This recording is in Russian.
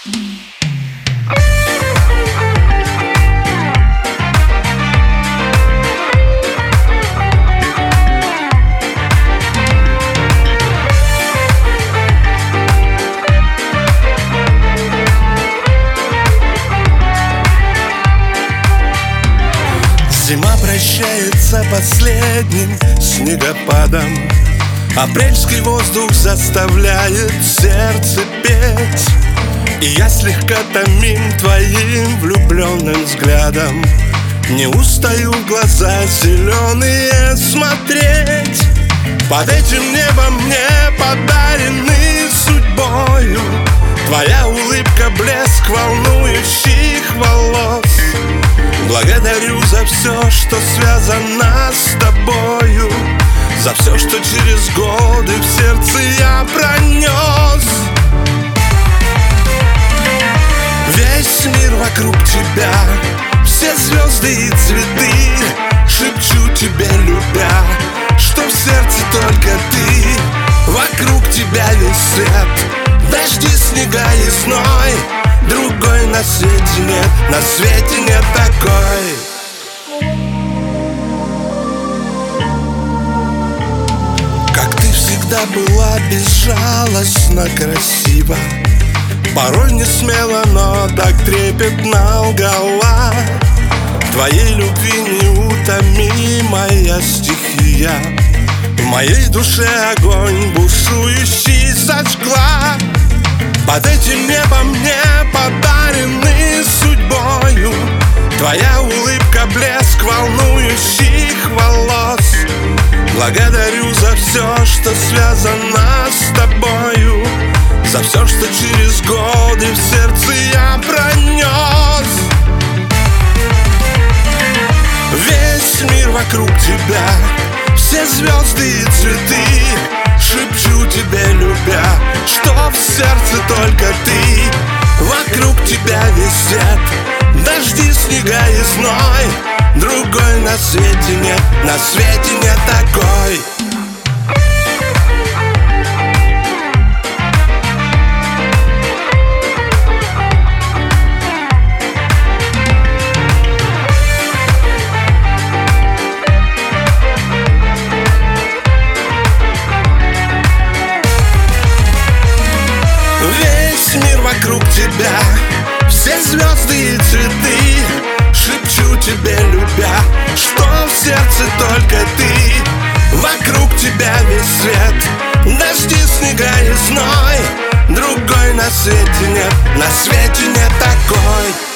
Зима прощается последним снегопадом. Апрельский воздух заставляет сердце петь, и я слегка томим твоим влюбленным взглядом. Не устаю в глаза зеленые смотреть. Под этим небом мне подаренный судьбою твоя улыбка, блеск волнующих волос. Благодарю за все, что связано с тобою, за все, что через годы в сердце я пронес. Весь мир вокруг тебя, все звезды и цветы, шепчу тебе, любя, что в сердце только ты. Вокруг тебя весь свет, дожди, снега и зной. Другой на свете нет, на свете нет такой. Как ты всегда была безжалостно красива, порой не смела, но так трепетно лгала. В твоей любви неутомимая стихия, в моей душе огонь бушующий зажгла. Под этим небом мне подаренный судьбою твоя улыбка, блеск волнующих волос. Благодарю за все, что связано с тобою, за все, что через годы в сердце я пронес. Весь мир вокруг тебя, все звезды и цветы, шепчу тебе, любя, что в сердце только ты. Вокруг тебя весь свет, дожди, снега и зной. Другой на свете нет, на свете нет такой. Весь мир вокруг тебя, все звезды и цветы, шепчу тебе, любя, что в сердце только ты. Вокруг тебя весь свет, дожди, снега и зной. Другой на свете нет, на свете нет такой.